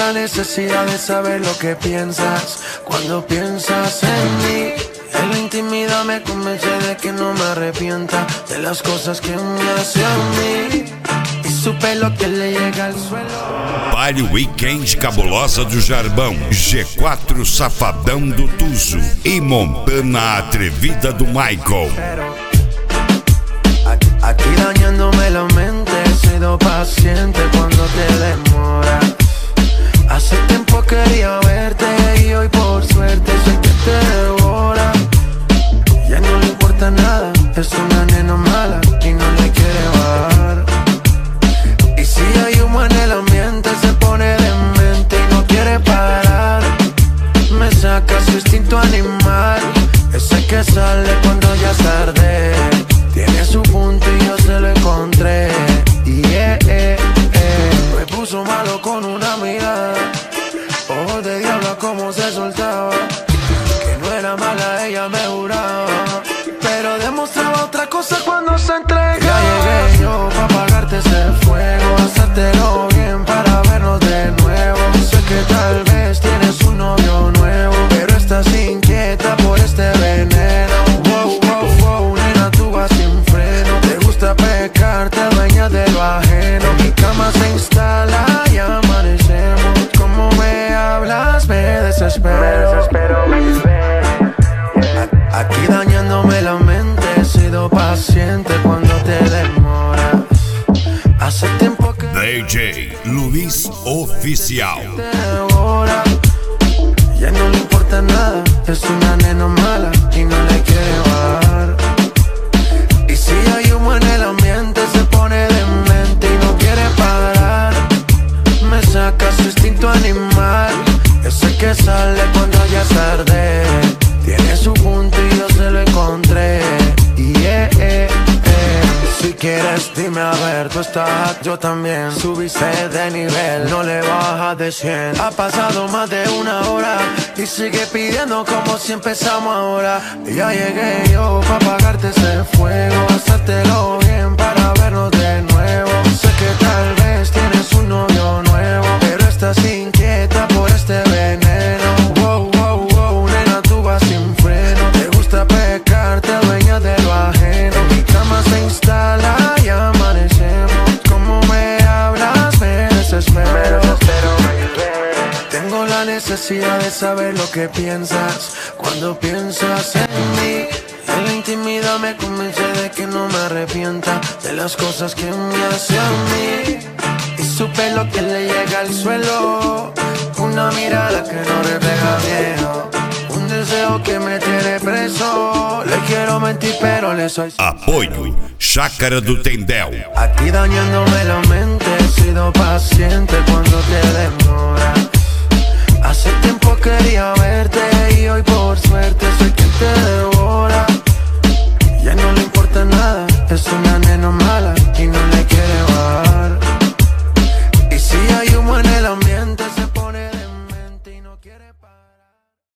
la necesidad de saber lo que piensas cuando piensas en mí. En la intimidad me convence de que no me arrepienta de las cosas que me hace a mí. E supe lo que le llega al suelo. Baile Weekend Cabulosa do Jarbão, G4 Safadão do Tuzo e Montana Atrevida do Michael. Aquí dañándome la mente, he sido paciente cuando te demoras. Hace tiempo quería verte y hoy por suerte sé que te devora. Ya no le importa nada, es una nena mala y no le quiere bajar. Y si hay humo en el ambiente se pone demente y no quiere parar. Me saca su instinto animal, ese que sale cuando ya es tarde. Tiene su punto y yo se lo encontré. Me puso malo con una mirada, ojos de diablo como se soltaba. Que no era mala, ella me juraba, pero demostraba otra cosa cuando se entregaba. Ya llegué yo pa' apagarte ese fuego, hacértelo bien para vernos de nuevo. Sé que tal vez tienes un novio nuevo, pero estás inquieta por este veneno. Wow, wow, wow, nena, tú vas sin freno. Te gusta pecar, te dueñas de lo ajeno. Mi cama se instala y amanecemos. Como me hablas, me desespero. Aquí dañándome la mente, he sido paciente cuando te demoras. Hace tiempo que DJ Luiz Oficial. te devora. Ya no le importa nada, es una nena mala y no le quiere bajar. Y si hay humo en el ambiente se pone demente y no quiere parar. Me saca su instinto animal, ese que sale cuando ya es tarde. Tiene su punto y yo se lo encontré. Si quieres dime a ver, tú estás, yo también. Subiste de nivel, no le bajas de 100. Ha pasado más de una hora y sigue pidiendo como si empezamos ahora. Ya llegué yo pa' apagarte ese fuego, hacértelo bien para vernos de nuevo. Sé que tal vez tienes un novio nuevo, pero estás inquieta por este veneno. Wow, wow, wow, nena, tú vas sin freno. Te gusta pecar, te dueñas de lo ajeno. Mi cama se instala y amanecemos. Como me hablas, me desespero. Tengo la necesidad de saber lo que piensas cuando piensas en mí. En la intimidad me convence de que no me arrepienta de las cosas que me hace a mí. Y supe lo que le llega al suelo, una mirada que no refleja miedo, un deseo que me tiene preso. Le quiero mentir pero le soy Apoio Chácara do Tendel. Aquí dañándome la mente, he sido paciente cuando te demoras. Hace tiempo quería verte y hoy por suerte soy quien te devora.